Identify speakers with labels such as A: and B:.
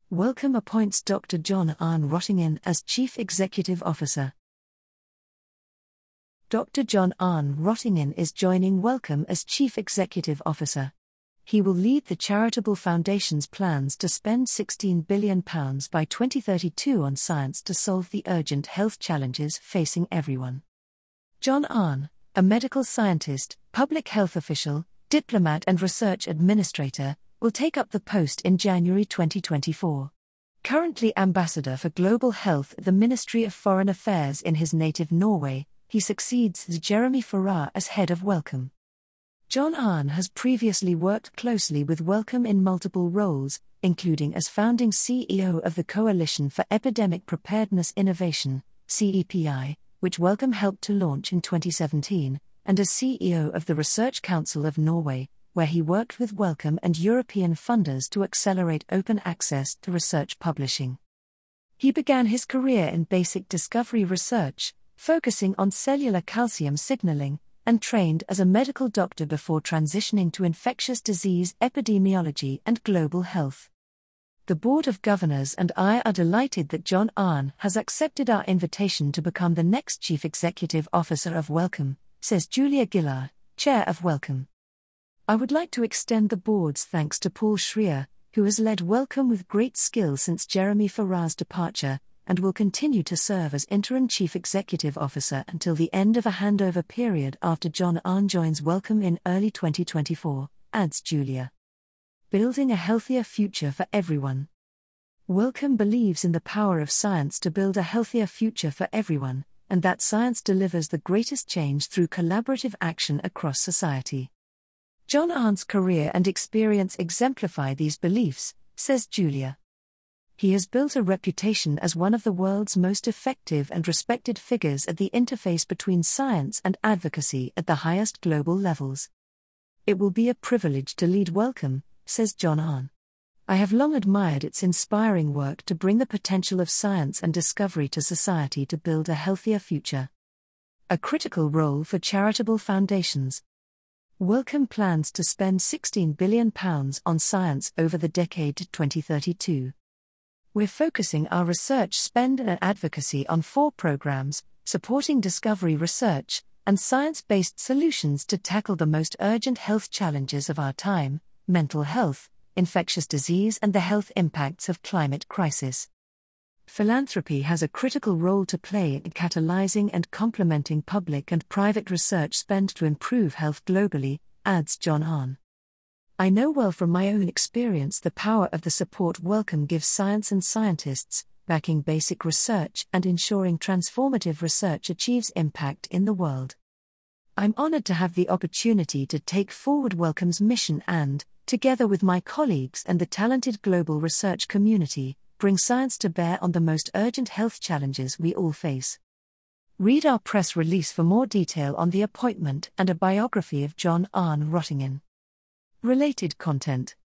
A: Wellcome appoints Dr. John Arne Rottingen as Chief Executive Officer. Dr. John Arne Rottingen is joining Wellcome as Chief Executive Officer. He will lead the charitable foundation's plans to spend £16 billion by 2032 on science to solve the urgent health challenges facing everyone. John Arne, a medical scientist, public health official, diplomat and research administrator, will take up the post in January 2024. Currently Ambassador for Global Health at the Ministry of Foreign Affairs in his native Norway, he succeeds Jeremy Farrar as head of Wellcome. John Arne has previously worked closely with Wellcome in multiple roles, including as founding CEO of the Coalition for Epidemic Preparedness Innovation, CEPI, which Wellcome helped to launch in 2017, and as CEO of the Research Council of Norway, where he worked with Wellcome and European funders to accelerate open access to research publishing. He began his career in basic discovery research, focusing on cellular calcium signaling, and trained as a medical doctor before transitioning to infectious disease epidemiology and global health. The Board of Governors and I are delighted that John Arne has accepted our invitation to become the next Chief Executive Officer of Wellcome, says Julia Gillard, Chair of Wellcome. I would like to extend the board's thanks to Paul Schrier, who has led Wellcome with great skill since Jeremy Farrar's departure, and will continue to serve as interim Chief Executive Officer until the end of a handover period after John Arne joins Wellcome in early 2024, adds Julia. Building a healthier future for everyone. Wellcome believes in the power of science to build a healthier future for everyone, and that science delivers the greatest change through collaborative action across society. John Arne's career and experience exemplify these beliefs, says Julia. He has built a reputation as one of the world's most effective and respected figures at the interface between science and advocacy at the highest global levels. It will be a privilege to lead Wellcome, says John Arne. I have long admired its inspiring work to bring the potential of science and discovery to society to build a healthier future. A critical role for charitable foundations. Wellcome plans to spend £16 billion on science over the decade to 2032. We're focusing our research spend and advocacy on 4 programs, supporting discovery research and science-based solutions to tackle the most urgent health challenges of our time: mental health, infectious disease and the health impacts of climate crisis. Philanthropy has a critical role to play in catalyzing and complementing public and private research spend to improve health globally, adds John Arne. I know well from my own experience the power of the support Wellcome gives science and scientists, backing basic research and ensuring transformative research achieves impact in the world. I'm honored to have the opportunity to take forward Wellcome's mission and, together with my colleagues and the talented global research community, bring science to bear on the most urgent health challenges we all face. Read our press release for more detail on the appointment and a biography of John Arne Rottingen. Related content.